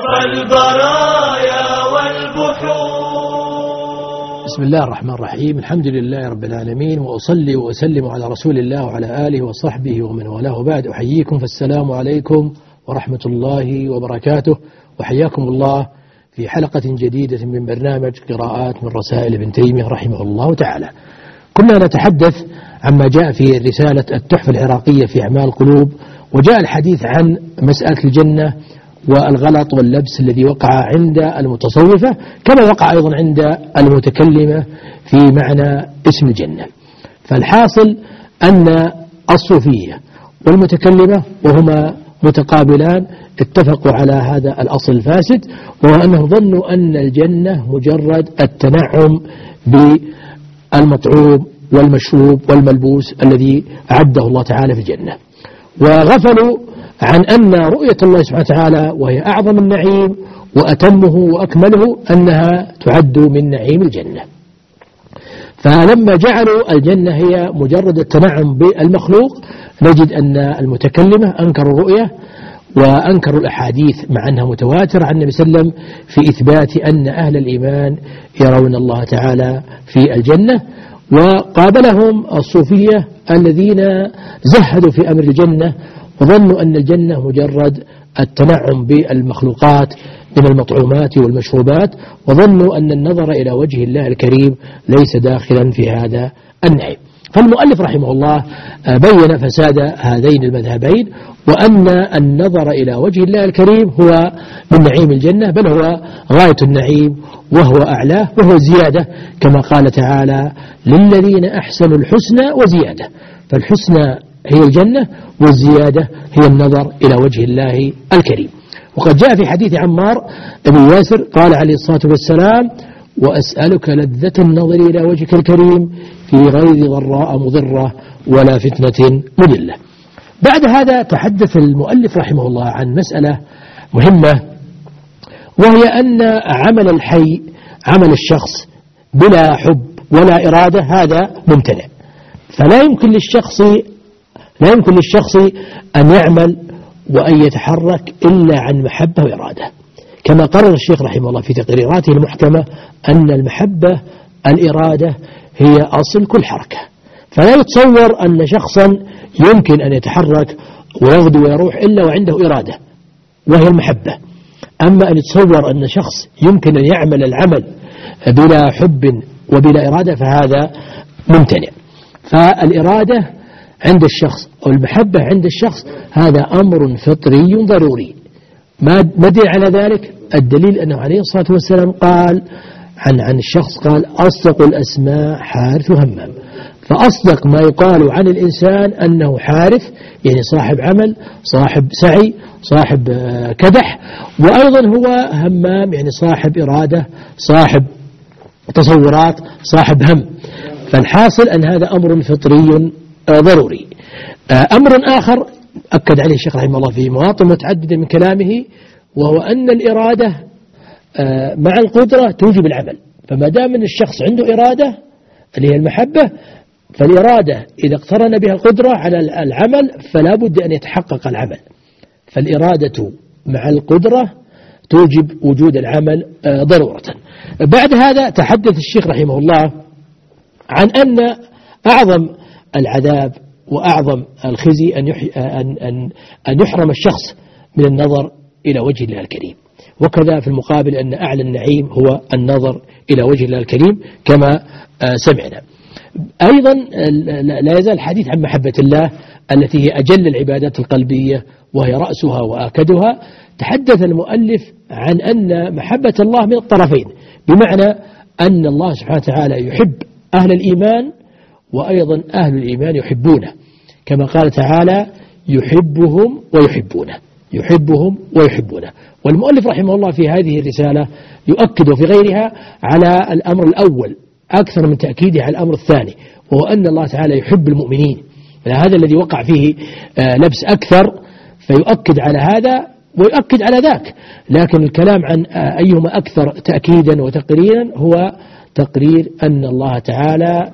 البرايا والبحور. بسم الله الرحمن الرحيم. الحمد لله رب العالمين، وأصلي وأسلم على رسول الله وعلى آله وصحبه ومن والاه. بعد أحييكم فالسلام عليكم ورحمة الله وبركاته، وحياكم الله في حلقة جديدة من برنامج قراءات من رسائل ابن تيمية رحمه الله تعالى. كنا نتحدث عما جاء في رسالة التحفة العراقية في أعمال القلوب، وجاء الحديث عن مسألة الجنة والغلط واللبس الذي وقع عند المتصوفة، كما وقع أيضا عند المتكلمة في معنى اسم الجنة. فالحاصل أن الصوفية والمتكلمة وهما متقابلان اتفقوا على هذا الأصل الفاسد، وهو أنهم ظنوا أن الجنة مجرد التنعم بالمطعوم والمشروب والملبوس الذي أعده الله تعالى في الجنة، وغفلوا عن أن رؤية الله سبحانه وتعالى وهي أعظم النعيم وأتمه وأكمله أنها تعد من نعيم الجنة. فلما جعلوا الجنة هي مجرد التنعم بالمخلوق، نجد أن المتكلمة أنكروا الرؤية وأنكروا الأحاديث مع أنها متواترة عن النبي صلى الله عليه وسلم في إثبات أن أهل الإيمان يرون الله تعالى في الجنة. وقابلهم الصوفية الذين زهدوا في أمر الجنة وظنوا أن الجنة مجرد التنعم بالمخلوقات من المطعومات والمشروبات، وظنوا أن النظر إلى وجه الله الكريم ليس داخلا في هذا النعيم. فالمؤلف رحمه الله بين فساد هذين المذهبين، وأن النظر إلى وجه الله الكريم هو من نعيم الجنة، بل هو غاية النعيم وهو أعلاه وهو زيادة، كما قال تعالى: للذين أحسنوا الحسنى وزيادة. فالحسنى هي الجنة، والزيادة هي النظر إلى وجه الله الكريم. وقد جاء في حديث عمار بن ياسر قال عليه الصلاة والسلام: وأسألك لذة النظر إلى وجهك الكريم في غير ضراء مضرة ولا فتنة مضلة. بعد هذا تحدث المؤلف رحمه الله عن مسألة مهمة، وهي أن عمل الحي، عمل الشخص بلا حب ولا إرادة، هذا ممتنع. فلا يمكن للشخص أن يعمل وأن يتحرك إلا عن محبة وإرادة، كما قرر الشيخ رحمه الله في تقريراته المحكمة أن المحبة الإرادة هي أصل كل حركة. فلا يتصور أن شخصا يمكن أن يتحرك ويغدو ويروح إلا وعنده إرادة وهي المحبة. أما أن يتصور أن شخص يمكن أن يعمل العمل بلا حب وبلا إرادة فهذا ممتنع. فالإرادة عند الشخص أو المحبة عند الشخص هذا أمر فطري ضروري. ما دليل على ذلك؟ الدليل أنه عليه الصلاة والسلام قال عن الشخص، قال: أصدق الأسماء حارث همام. فأصدق ما يقال عن الإنسان أنه حارث، يعني صاحب عمل، صاحب سعي، صاحب كدح، وأيضا هو همام، يعني صاحب إرادة، صاحب تصورات، صاحب هم. فالحاصل أن هذا أمر فطري ضروري. أمر آخر أكد عليه الشيخ رحمه الله في مواطن متعددة من كلامه، وهو أن الإرادة مع القدرة توجب العمل. فما دام أن الشخص عنده إرادة اللي هي المحبة، فالإرادة إذا اقترن بها القدرة على العمل فلا بد أن يتحقق العمل. فالإرادة مع القدرة توجب وجود العمل ضرورة. بعد هذا تحدث الشيخ رحمه الله عن أن أعظم العذاب وأعظم الخزي أن يحرم الشخص من النظر إلى وجه الله الكريم، وكذا في المقابل أن أعلى النعيم هو النظر إلى وجه الله الكريم كما سمعنا. أيضا لا يزال الحديث عن محبة الله التي هي أجل العبادات القلبية وهي رأسها وآكدها. تحدث المؤلف عن أن محبة الله من الطرفين، بمعنى أن الله سبحانه وتعالى يحب أهل الإيمان، وأيضا أهل الإيمان يحبونه، كما قال تعالى: يحبهم ويحبونه، يحبهم ويحبونه. والمؤلف رحمه الله في هذه الرسالة يؤكد في غيرها على الأمر الأول أكثر من تأكيده على الأمر الثاني، وهو أن الله تعالى يحب المؤمنين. هذا الذي وقع فيه لبس أكثر، فيؤكد على هذا ويؤكد على ذاك. لكن الكلام عن أيهما أكثر تأكيدا وتقريرا هو تقرير أن الله تعالى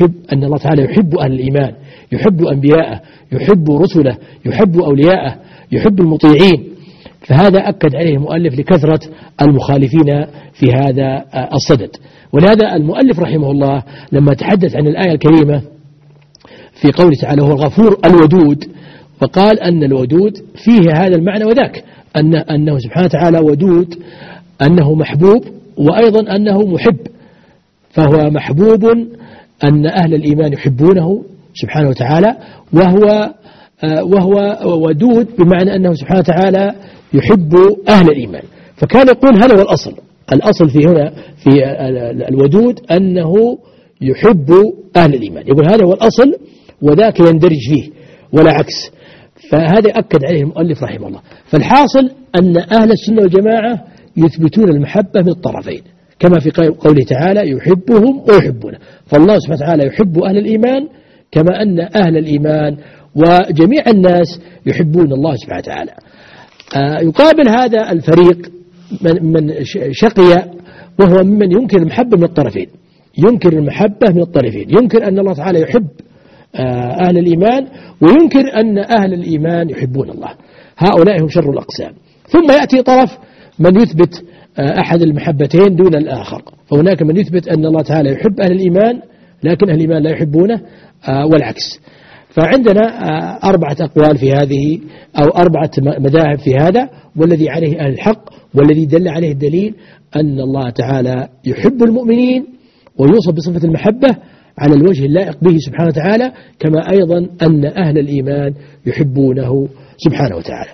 يحب أهل الإيمان، يحب أنبياءه، يحب رسله، يحب أولياءه، يحب المطيعين. فهذا أكد عليه المؤلف لكثرة المخالفين في هذا الصدد. ولهذا المؤلف رحمه الله لما تحدث عن الآية الكريمة في قوله تعالى هو الغفور الودود، وقال أن الودود فيه هذا المعنى وذاك، أنه سبحانه وتعالى ودود، أنه محبوب، وأيضا أنه محب. فهو محبوب أن أهل الإيمان يحبونه سبحانه وتعالى، وهو ودود بمعنى أنه سبحانه وتعالى يحب أهل الإيمان. فكان يقول هذا هو الأصل في هنا في الودود أنه يحب أهل الإيمان، يقول هذا هو الأصل وذاك يندرج فيه ولا عكس. فهذا أكد عليه المؤلف رحمه الله. فالحاصل أن أهل السنة والجماعة يثبتون المحبة من الطرفين، كما في قوله تعالى يحبهم ويحبونه. فالله سبحانه وتعالى يحب أهل الإيمان كما أن أهل الإيمان وجميع الناس يحبون الله سبحانه وتعالى. يقابل هذا الفريق من شقي، وهو ممن ينكر المحبة من الطرفين، ينكر المحبة من الطرفين، ينكر أن الله تعالى يحب أهل الإيمان، وينكر أن أهل الإيمان يحبون الله. هؤلاء هم شر الأقسام. ثم يأتي طرف من يثبت أحد المحبتين دون الآخر، فهناك من يثبت أن الله تعالى يحب أهل الإيمان لكن أهل الإيمان لا يحبونه، والعكس. فعندنا 4 أقوال في هذه، أو 4 مذاهب في هذا، والذي عليه أهل الحق والذي دل عليه الدليل أن الله تعالى يحب المؤمنين ويوصف بصفة المحبة على الوجه اللائق به سبحانه وتعالى، كما أيضا أن أهل الإيمان يحبونه سبحانه وتعالى.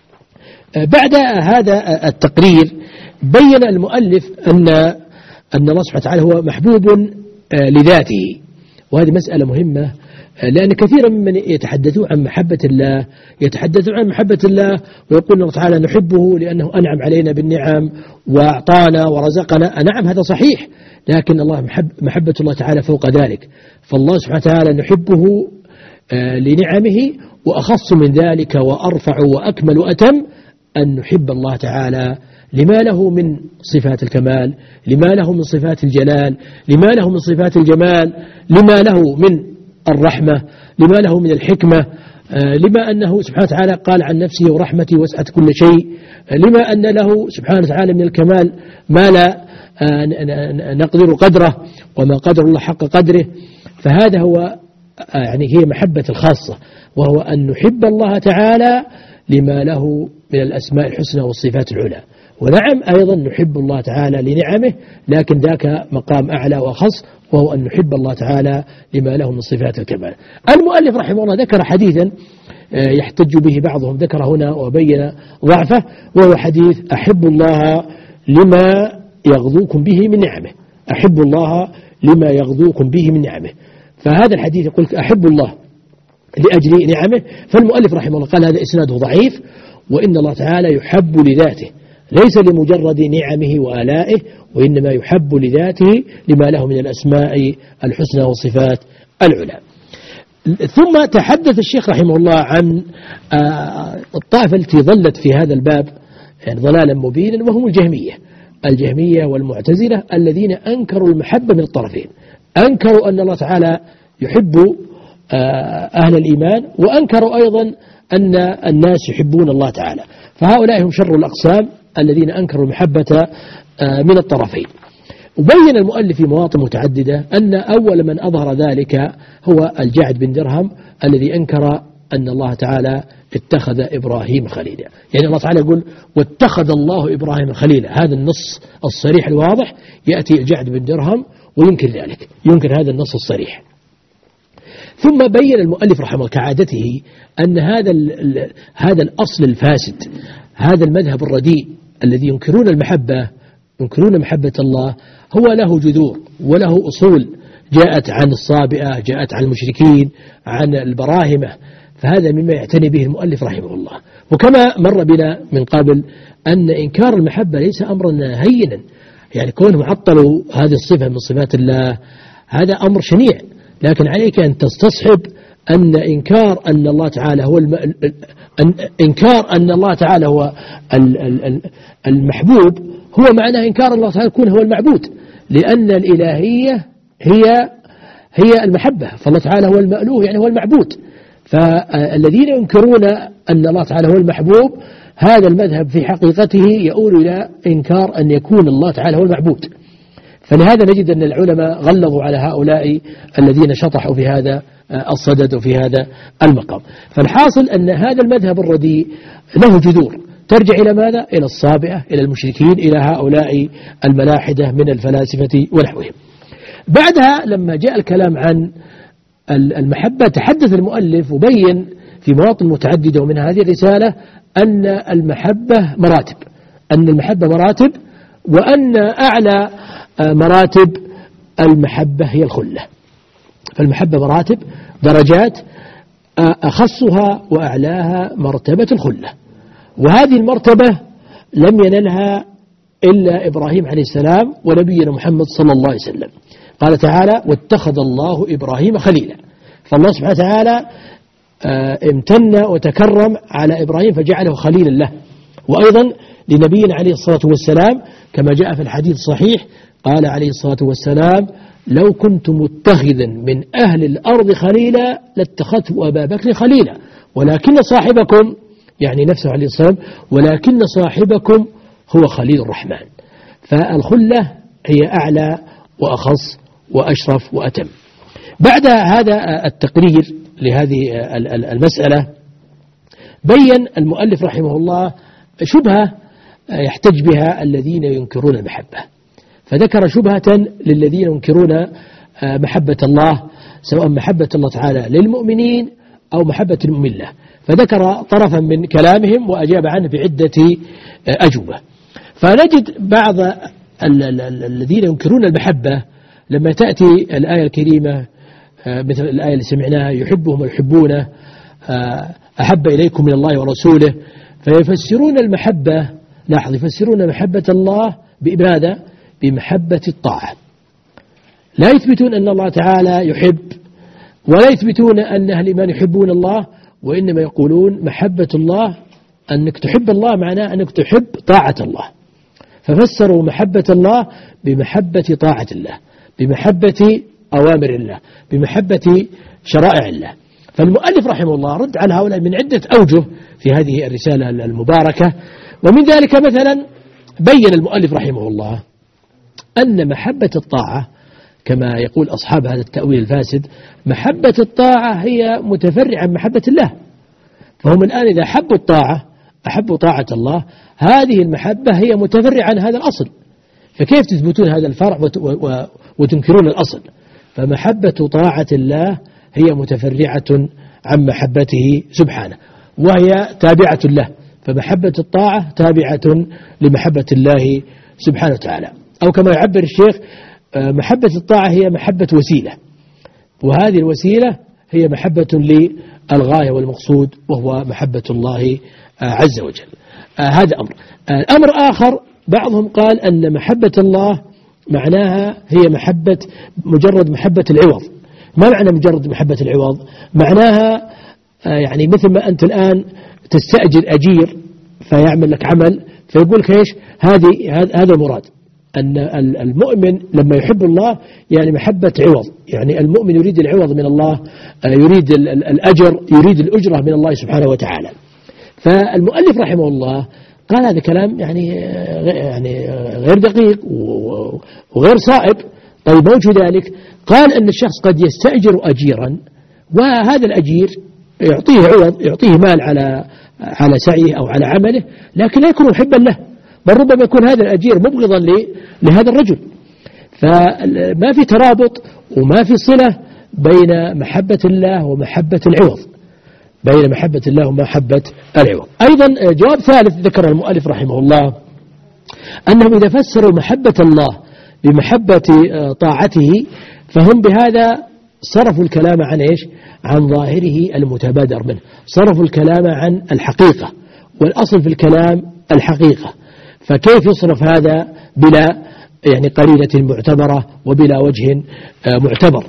بعد هذا التقرير بين المؤلف أن الله سبحانه وتعالى هو محبوب لذاته، وهذه مسألة مهمة، لأن كثيرا ممن يتحدثون عن محبة الله يتحدثون عن محبة الله ويقول الله تعالى نحبه لأنه أنعم علينا بالنعم وأعطانا ورزقنا. نعم هذا صحيح، لكن الله محبة الله تعالى فوق ذلك. فالله سبحانه وتعالى نحبه لنعمه، وأخص من ذلك وأرفع وأكمل وأتم أن نحب الله تعالى لما له من صفات الكمال، لما له من صفات الجلال، لما له من صفات الجمال، لما له من الرحمة، لما له من الحكمة، لما أنه سبحانه وتعالى قال عن نفسه ورحمتي وسعت كل شيء، لما أن له سبحانه وتعالى من الكمال ما لا نقدر قدره وما قدر الله حق قدره. فهذا هو هي محبة الخاصة، وهو أن نحب الله تعالى لما له من الأسماء الحسنى والصفات العلى. ونعم أيضا نحب الله تعالى لنعمه، لكن ذاك مقام أعلى وأخص، وهو أن نحب الله تعالى لما له من صفات الكمال. المؤلف رحمه الله ذكر حديثا يحتج به بعضهم، ذكر هنا وبين ضعفه، وهو حديث أحب الله لما يغذوكم به من نعمه، أحب الله لما يغذوكم به من نعمه. فهذا الحديث يقول أحب الله لأجل نعمه، فالمؤلف رحمه الله قال هذا إسناده ضعيف، وإن الله تعالى يحب لذاته ليس لمجرد نعمه وآلائه، وإنما يحب لذاته لما له من الأسماء الحسنى والصفات العلى. ثم تحدث الشيخ رحمه الله عن الطائفة التي ظلت في هذا الباب ضلالا مبينا، وهم الجهمية والمعتزلة الذين أنكروا المحبة من الطرفين، أنكروا أن الله تعالى يحب أهل الإيمان، وأنكروا أيضا أن الناس يحبون الله تعالى. فهؤلاء هم شر الأقسام الذين أنكروا المحبة من الطرفين. وبين المؤلف في مواطن متعددة أن أول من أظهر ذلك هو الجعد بن درهم الذي أنكر أن الله تعالى اتخذ إبراهيم خليلا. يعني الله تعالى يقول واتخذ الله إبراهيم خليلا، هذا النص الصريح الواضح، يأتي الجعد بن درهم وينكر ذلك، ينكر هذا النص الصريح. ثم بين المؤلف رحمه الله كعادته أن هذا الأصل الفاسد، هذا المذهب الرديء الذي ينكرون المحبة، ينكرون محبة الله، هو له جذور وله أصول جاءت عن الصابئة، جاءت عن المشركين، عن البراهمة. فهذا مما يعتني به المؤلف رحمه الله. وكما مر بنا من قبل أن إنكار المحبة ليس أمرا هينا، يعني كونهم عطلوا هذه الصفة من صفات الله هذا أمر شنيع، لكن عليك أن تستصحب أن إنكار أن الله تعالى هو إنكار أن الله تعالى هو المحبوب هو معناه إنكار الله تعالى يكون هو المعبود، لأن الإلهية هي المحبة، فالله تعالى هو المألوه يعني هو المعبود. فالذين ينكرون أن الله تعالى هو المحبوب، هذا المذهب في حقيقته يؤول إلى إنكار أن يكون الله تعالى هو المعبود. فلهذا نجد أن العلماء غلظوا على هؤلاء الذين شطحوا في هذا الصدد وفي هذا المقام. فالحاصل أن هذا المذهب الرديء له جذور ترجع إلى ماذا؟ إلى الصابئة، إلى المشركين، إلى هؤلاء الملاحدة من الفلاسفة ونحوهم. بعدها لما جاء الكلام عن المحبة تحدث المؤلف وبين في مواطن متعددة ومن هذه الرسالة أن المحبة مراتب، أن المحبة مراتب، وأن أعلى مراتب المحبة هي الخلة. فالمحبة مراتب درجات، أخصها وأعلاها مرتبة الخلة، وهذه المرتبة لم ينلها إلا إبراهيم عليه السلام ونبينا محمد صلى الله عليه وسلم. قال تعالى: واتخذ الله إبراهيم خليلا. فالله سبحانه وتعالى امتن وتكرم على إبراهيم فجعله خليلا له. وأيضا لنبينا عليه الصلاة والسلام كما جاء في الحديث الصحيح قال عليه الصلاة والسلام: لو كنت متخذا من أهل الأرض خليلا لاتخذت أبا بكر خليلا ولكن صاحبكم، يعني نفسه عليه الصلاة والسلام، ولكن صاحبكم هو خليل الرحمن. فالخلة هي أعلى وأخص وأشرف وأتم. بعد هذا التقرير لهذه المسألة بين المؤلف رحمه الله شبهة يحتج بها الذين ينكرون المحبة، فذكر شبهة للذين ينكرون محبة الله، سواء محبة الله تعالى للمؤمنين أو محبة المؤمن له، فذكر طرفا من كلامهم وأجاب عنه بعدة أجوبة. فنجد بعض الذين ينكرون المحبة لما تأتي الآية الكريمة مثل الآية اللي سمعناها: يحبهم ويحبونه، أحب إليكم من الله ورسوله، فيفسرون المحبة، لاحظ، يفسرون محبة الله بماذا؟ بمحبة الطاعة. لا يثبتون أن الله تعالى يحب، ولا يثبتون أن أهل الإيمان يحبون الله، وإنما يقولون محبة الله أنك تحب الله معناه أنك تحب طاعة الله، ففسروا محبة الله بمحبة طاعة الله، بمحبة أوامر الله، بمحبة شرائع الله. فالمؤلف رحمه الله رد على هؤلاء من عدة أوجه في هذه الرسالة المباركة. ومن ذلك مثلا بين المؤلف رحمه الله أن محبة الطاعة كما يقول أصحاب هذا التأويل الفاسد، محبة الطاعة هي متفرعة عن محبة الله. فهم الآن إذا حبوا الطاعة أحبوا طاعة الله، هذه المحبة هي متفرعة عن هذا الأصل، فكيف تثبتون هذا الفرع وتنكرون الأصل؟ فمحبة طاعة الله هي متفرعة عن محبته سبحانه، وهي تابعة له، فمحبة الطاعة تابعة لمحبة الله سبحانه وتعالى. أو كما يعبر الشيخ: محبة الطاعة هي محبة وسيلة، وهذه الوسيلة هي محبة للغاية والمقصود وهو محبة الله عز وجل. هذا أمر. أمر آخر، بعضهم قال أن محبة الله معناها هي مجرد محبة العوض. ما معنى مجرد محبة العوض؟ معناها يعني مثل ما أنت الآن تستأجر أجير فيعمل لك عمل فيقول لك إيش؟ هذا المراد، أن المؤمن لما يحب الله يعني محبة عوض، يعني المؤمن يريد العوض من الله، يريد الأجر، يريد الأجرة من الله سبحانه وتعالى. فالمؤلف رحمه الله قال هذا كلام يعني غير دقيق وغير صائب. طيب موجود ذلك، قال أن الشخص قد يستأجر أجيرا وهذا الأجير يعطيه عوض، يعطيه مال على سعيه أو على عمله، لكن لا يكون محبا له، بل ربما يكون هذا الأجير مبغضا لهذا الرجل. فما في ترابط وما في صلة بين محبة الله ومحبة العوض، بين محبة الله ومحبة العوض. أيضا جواب ثالث ذكر المؤلف رحمه الله أنهم إذا فسروا محبة الله بمحبة طاعته فهم بهذا صرفوا الكلام عن إيش؟ عن ظاهره المتبادر منه، صرفوا الكلام عن الحقيقة، والأصل في الكلام الحقيقة، فكيف يصرف هذا بلا يعني قرينة معتبرة وبلا وجه معتبر؟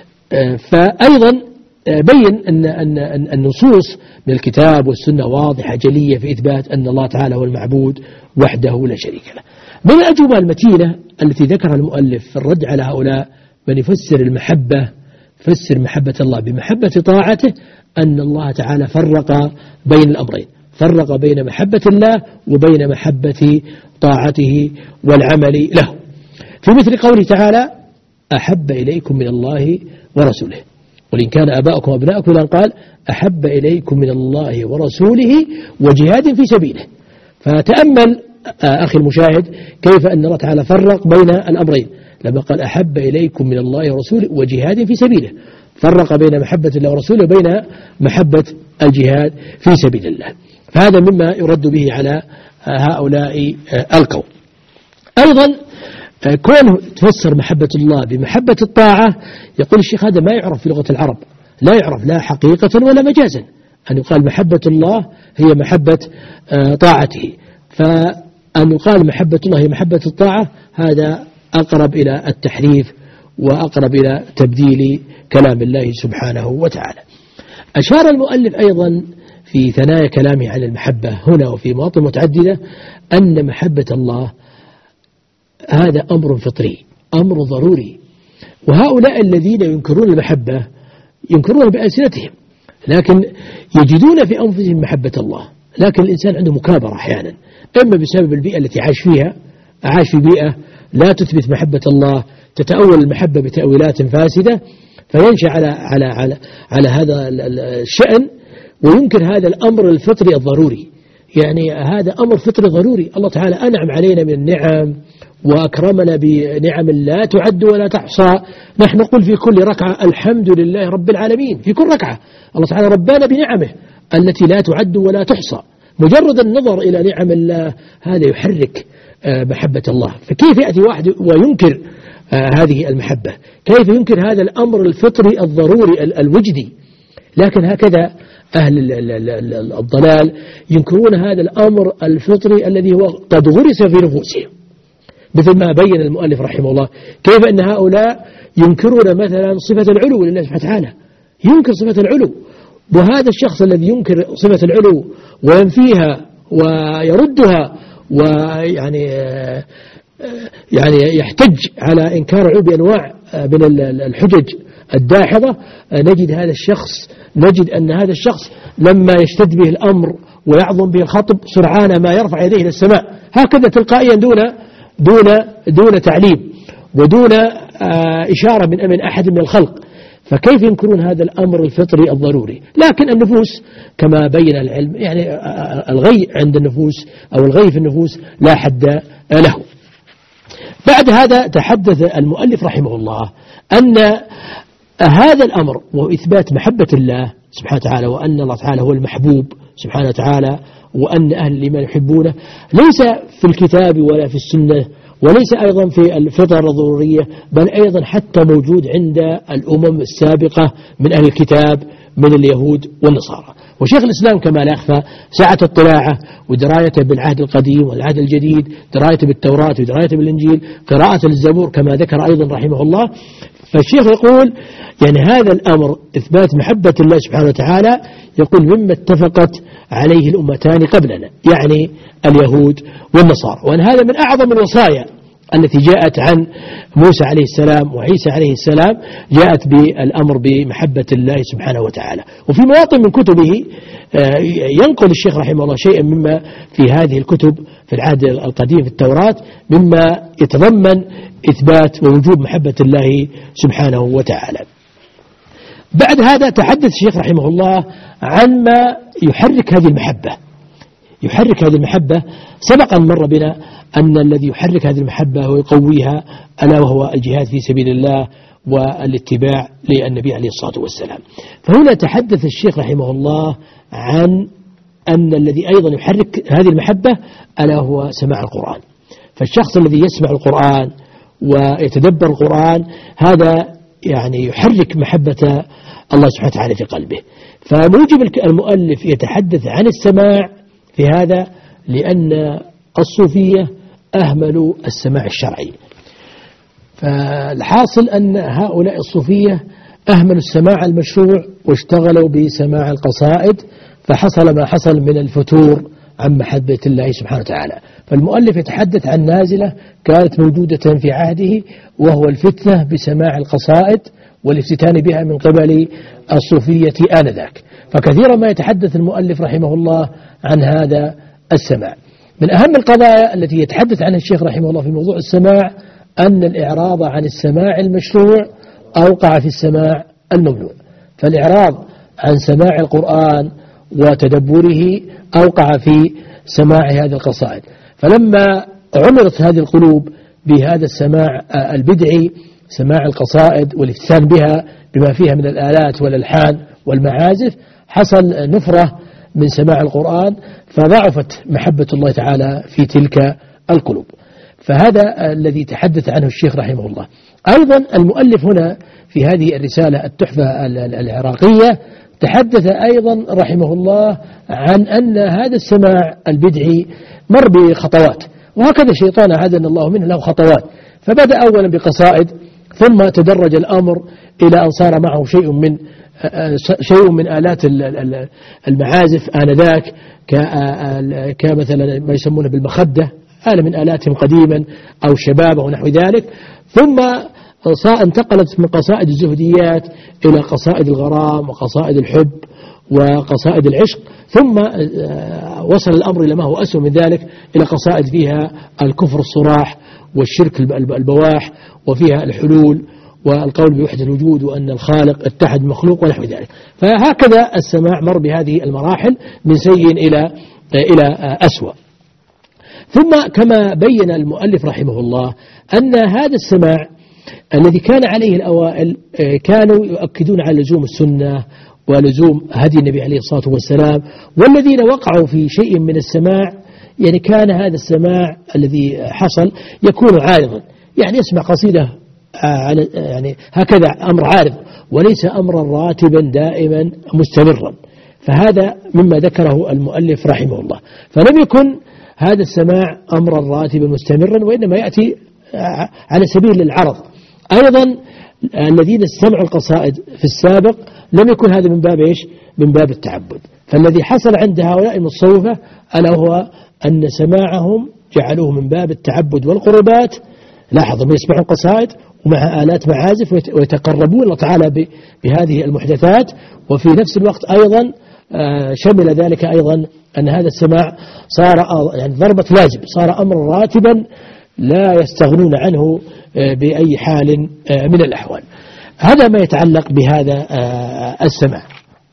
فأيضا بين أن النصوص من الكتاب والسنة واضحة جلية في إثبات أن الله تعالى هو المعبود وحده لا شريك له. من الأجوبة المتينة التي ذكرها المؤلف في الرد على هؤلاء من يفسر المحبة، فسر محبة الله بمحبة طاعته، أن الله تعالى فرق بين الأمرين، فرق بين محبة الله وبين محبة طاعته والعمل له، في مثل قوله تعالى أحب إليكم من الله ورسوله، قل إن كان آباؤكم وأبناؤكم، إلى أن قال أحب إليكم من الله ورسوله وجهاد في سبيله. فتأمل أخي المشاهد كيف أن الله تعالى فرق بين الأمرين لما قال أحب إليكم من الله ورسوله وجهاد في سبيله، فرق بين محبة الله ورسوله وبين محبة الجهاد في سبيل الله. فهذا مما يرد به على هؤلاء القوم. أيضا كونه تفسر محبة الله بمحبة الطاعة، يقول الشيخ هذا ما يعرف في لغة العرب، لا يعرف لا حقيقة ولا مجازا، أن يقال محبة الله هي محبة طاعته. فأن يقال محبة الله هي محبة الطاعة هذا أقرب إلى التحريف وأقرب إلى تبديل كلام الله سبحانه وتعالى. أشار المؤلف أيضا في ثنايا كلامه عن المحبة هنا وفي مواطن متعددة أن محبة الله هذا أمر فطري، أمر ضروري، وهؤلاء الذين ينكرون المحبة ينكرون بألسنتهم، لكن يجدون في أنفسهم محبة الله. لكن الإنسان عنده مكابرة أحيانا، إما بسبب البيئة التي عاش فيها، عاش في بيئة لا تثبت محبة الله، تتأول المحبة بتأويلات فاسدة، فينشأ على هذا الشأن وينكر هذا الأمر الفطري الضروري. يعني هذا أمر فطري ضروري، الله تعالى أنعم علينا من النعم وأكرمنا بنعم لا تعد ولا تحصى. نحن نقول في كل ركعة الحمد لله رب العالمين، في كل ركعة الله تعالى ربنا بنعمه التي لا تعد ولا تحصى. مجرد النظر إلى نعم الله هذا يحرك محبة الله. فكيف يأتي واحد وينكر هذه المحبة؟ كيف ينكر هذا الأمر الفطري الضروري الوجدي؟ لكن هكذا أهل الضلال ينكرون هذا الأمر الفطري الذي هو قد غرس في نفوسهم، مثل ما بين المؤلف رحمه الله كيف أن هؤلاء ينكرون مثلا صفة العلو لله سبحانه وتعالى، ينكر صفة العلو. وهذا الشخص الذي ينكر صفة العلو وينفيها ويردها ويعني يحتج على إنكار العلو بأنواع من الحجج الداحضة، نجد أن هذا الشخص لما يشتد به الأمر ويعظم به الخطب سرعان ما يرفع يديه إلى السماء هكذا تلقائيا دون تعليم ودون إشارة من أحد من الخلق. فكيف ينكرون هذا الأمر الفطري الضروري؟ لكن النفوس كما بين العلم يعني الغي عند النفوس أو الغي في النفوس لا حد له. بعد هذا تحدث المؤلف رحمه الله أن هذا الأمر وهو إثبات محبة الله سبحانه وتعالى، وأن الله تعالى هو المحبوب سبحانه وتعالى، وأن أهل الإيمان يحبونه، ليس في الكتاب ولا في السنة، وليس أيضا في الفطر الضرورية، بل أيضا حتى موجود عند الأمم السابقة من أهل الكتاب من اليهود والنصارى. وشيخ الإسلام كما لا يخفى سعة اطلاعه ودرايته بالعهد القديم والعهد الجديد، درايته بالتوراة ودرايته بالإنجيل، قراءة الزبور كما ذكر أيضا رحمه الله. فالشيخ يقول يعني هذا الأمر إثبات محبة الله سبحانه وتعالى يقول مما اتفقت عليه الأمتان قبلنا، يعني اليهود والنصارى، وأن هذا من أعظم الوصايا التي جاءت عن موسى عليه السلام وعيسى عليه السلام، جاءت بالأمر بمحبة الله سبحانه وتعالى. وفي مواطن من كتبه ينقل الشيخ رحمه الله شيئا مما في هذه الكتب في العهد القديم في التوراة مما يتضمن إثبات ووجوب محبة الله سبحانه وتعالى. بعد هذا تحدث الشيخ رحمه الله عن ما يحرك هذه المحبة. يحرك هذه المحبة سبقا مر بنا أن الذي يحرك هذه المحبة ويقويها ألا وهو الجهاد في سبيل الله والاتباع للنبي عليه الصلاة والسلام. فهنا تحدث الشيخ رحمه الله عن أن الذي أيضا يحرك هذه المحبة ألا هو سماع القرآن. فالشخص الذي يسمع القرآن ويتدبر القرآن هذا يعني يحرك محبة الله سبحانه وتعالى في قلبه. فموجب المؤلف يتحدث عن السماع في هذا لأن الصوفية أهملوا السماع الشرعي. فالحاصل أن هؤلاء الصوفية أهملوا السماع المشروع واشتغلوا بسماع القصائد، فحصل ما حصل من الفتور عن محبة الله سبحانه وتعالى. فالمؤلف يتحدث عن نازلة كانت موجودة في عهده وهو الفتنة بسماع القصائد والافتتان بها من قبل الصوفية آنذاك. فكثيرا ما يتحدث المؤلف رحمه الله عن هذا السماع. من أهم القضايا التي يتحدث عنها الشيخ رحمه الله في موضوع السماع أن الإعراض عن السماع المشروع أوقع في السماع الممنوع. فالإعراض عن سماع القرآن وتدبره أوقع في سماع هذه القصائد. فلما عمرت هذه القلوب بهذا السماع البدعي، سماع القصائد والافتتان بها بما فيها من الآلات والألحان والمعازف، حصل نفرة من سماع القرآن، فضعفت محبة الله تعالى في تلك القلوب. فهذا الذي تحدث عنه الشيخ رحمه الله. أيضا المؤلف هنا في هذه الرسالة التحفة العراقية تحدث أيضا رحمه الله عن أن هذا السماع البدعي مر بخطوات، وهكذا الشيطان أعاذنا الله منه له خطوات. فبدأ أولا بقصائد، ثم تدرج الأمر إلى أن صار معه شيء من آلات المعازف آنذاك، كمثلا ما يسمونه بالمخدة، آلة من آلاتهم قديما، أو شبابه ونحو ذلك. ثم انتقلت من قصائد الزهديات إلى قصائد الغرام وقصائد الحب وقصائد العشق، ثم وصل الأمر إلى ما هو أسوأ من ذلك، إلى قصائد فيها الكفر الصراح والشرك البواح، وفيها الحلول والقول بوحدة الوجود وأن الخالق اتحد مخلوق ونحو ذلك. فهكذا السماع مر بهذه المراحل من سيء إلى أسوأ. ثم كما بين المؤلف رحمه الله أن هذا السماع الذي كان عليه الأوائل كانوا يؤكدون على لزوم السنة ولزوم هدي النبي عليه الصلاة والسلام، والذين وقعوا في شيء من السماع يعني كان هذا السماع الذي حصل يكون عارضا، يعني يسمع قصيدة يعني هكذا أمر عارض وليس أمرا راتبا دائما مستمرا. فهذا مما ذكره المؤلف رحمه الله. فلم يكن هذا السماع أمرا راتبا مستمرا، وإنما يأتي على سبيل العرض. أيضا الذين استمعوا القصائد في السابق لم يكن هذا من باب إيش؟ من باب التعبد. فالذي حصل عند هؤلاء المتصوفة ألا هو أن سماعهم جعلوه من باب التعبد والقربات. لاحظوا ما يسمعون قصائد ومع آلات معازف ويتقربون الله تعالى بهذه المحدثات، وفي نفس الوقت أيضا شمل ذلك أيضا أن هذا السماع صار يعني ضربة واجب، صار أمرا راتبا لا يستغنون عنه بأي حال من الأحوال. هذا ما يتعلق بهذا السماع.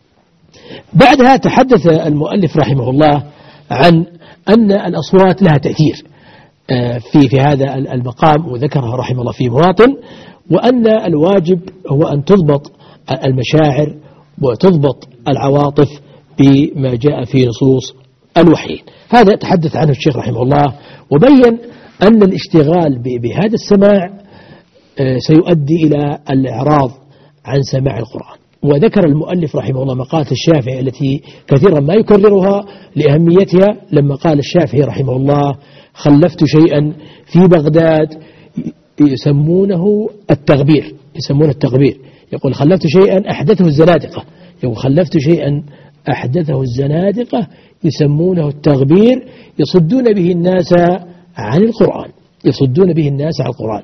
بعدها تحدث المؤلف رحمه الله عن أن الأصوات لها تأثير في هذا المقام، وذكرها رحمه الله في مواطن، وأن الواجب هو أن تضبط المشاعر وتضبط العواطف بما جاء في نصوص الوحي. هذا تحدث عنه الشيخ رحمه الله، وبين أن الاشتغال بهذا السماع سيؤدي إلى الإعراض عن سماع القرآن. وذكر المؤلف رحمه الله مقالة الشافعي التي كثيرا ما يكررها لأهميتها، لما قال الشافعي رحمه الله: خلفت شيئا في بغداد يسمونه التغبير، يسمونه التغبير. يقول خلفت شيئا أحدثه الزنادقة، يقول خلفت شيئا أحدثه الزنادقة يسمونه التغبير، يصدون به الناس عن القرآن، يصدون به الناس عن القرآن.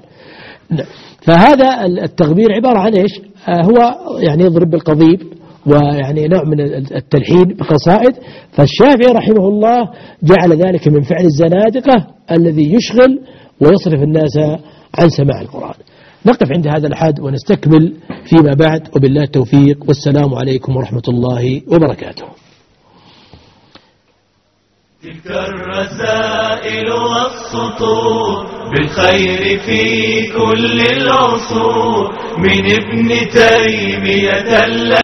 فهذا التغبير عبارة عن إيش؟ هو يعني يضرب بالقضيب، ويعني نوع من التلحين بقصائد. فالشافعي رحمه الله جعل ذلك من فعل الزنادقة الذي يشغل ويصرف الناس عن سماع القرآن. نقف عند هذا الحد ونستكمل فيما بعد، وبالله التوفيق، والسلام عليكم ورحمة الله وبركاته. تلك الرسائل والسطور بالخير في كل العصور من ابن تيمية